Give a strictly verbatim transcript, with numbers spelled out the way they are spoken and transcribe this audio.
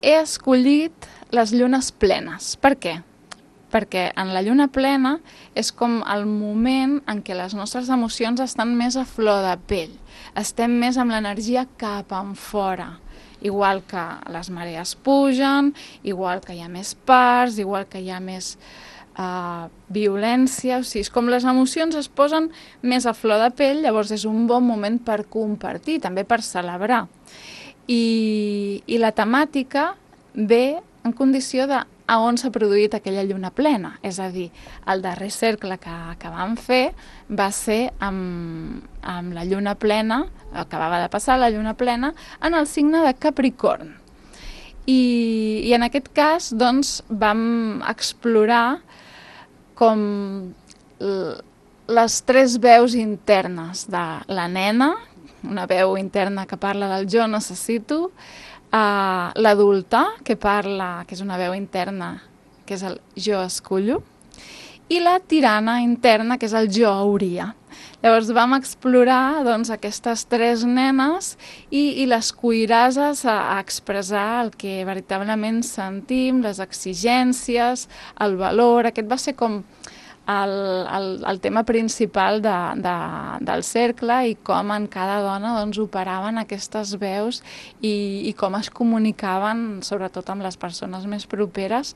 He escollit les llunes plenes. Per què? Perquè en la lluna plena és com el moment en què les nostres emocions estan més a flor de pell. Estem més amb l'energia cap en fora. Igual que les marees pugen, igual que hi ha més parts, igual que hi ha més uh, violència. O sigui, és com les emocions es posen més a flor de pell, llavors és un bon moment per compartir, també per celebrar. I, i la temàtica ve en condició de a on s'ha produït aquella lluna plena. És a dir, el darrer cercle que, que vam fer va ser amb, amb la lluna plena, acabava de passar la lluna plena, en el signe de Capricorn. I, i en aquest cas, doncs, vam explorar com les tres veus internes de la nena, una veu interna que parla del jo necessito, Uh, l'adulta, que parla, que és una veu interna, que és el jo escollo, i la tirana interna, que és el jo hauria. Llavors vam explorar doncs, aquestes tres nenes i, i les cuirases a, a expressar el que veritablement sentim, les exigències, el valor. Aquest va ser com el, el, el tema principal de, de, del cercle i com en cada dona doncs, operaven aquestes veus i, i com es comunicaven, sobretot amb les persones més properes,